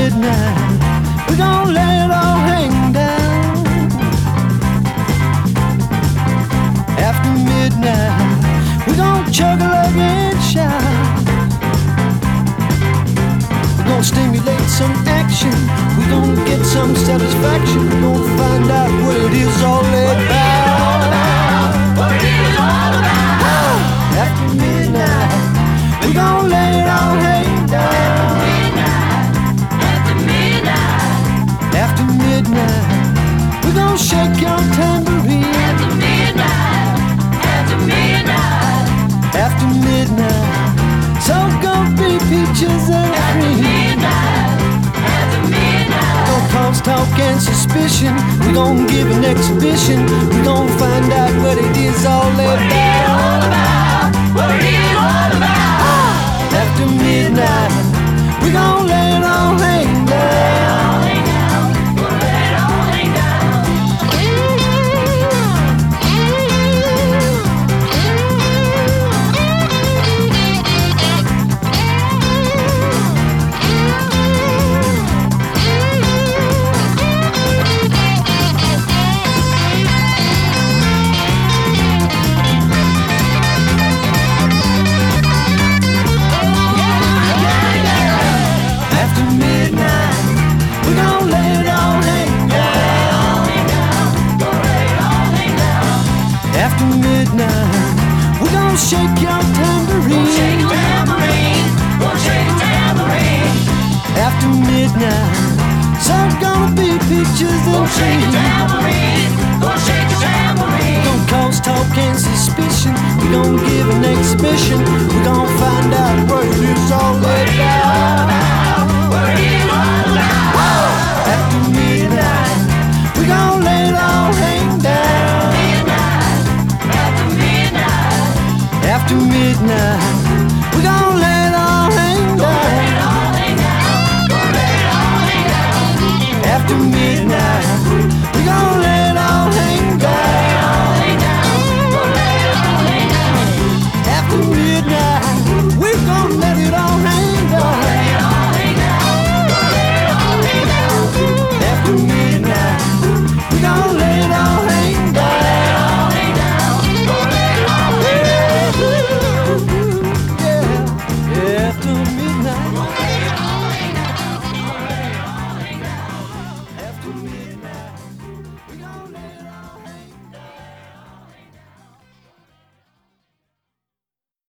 midnight, we're gonna let it all hang down. After midnight, we're gonna chug a lug and shout. We're gonna stimulate some action, we're gonna get some satisfaction. We're gonna find out what it is all about. What it is all about. After midnight, we're gonna lay it all hang down. After midnight, we're gonna shake your tambourine. After midnight, after midnight, After midnight, so gonna be peaches and after cream. midnight, after midnight. Gonna cause talk and suspicion. We're gonna give an exhibition. We're gonna find out what it is all What it is all about. about. What it is all about. After midnight, we're gonna lay it all hang down. After midnight, we're gonna shake your tambourine. Shake a tambourine, gonna shake a tambourine. After midnight, so's gonna be peaches and Gonna shake a cream. tambourine, gonna shake a tambourine. Gonna cause talk and suspicion. We're gonna give an exhibition. We're gonna find out what it is all What it is all about. about. What it is all about.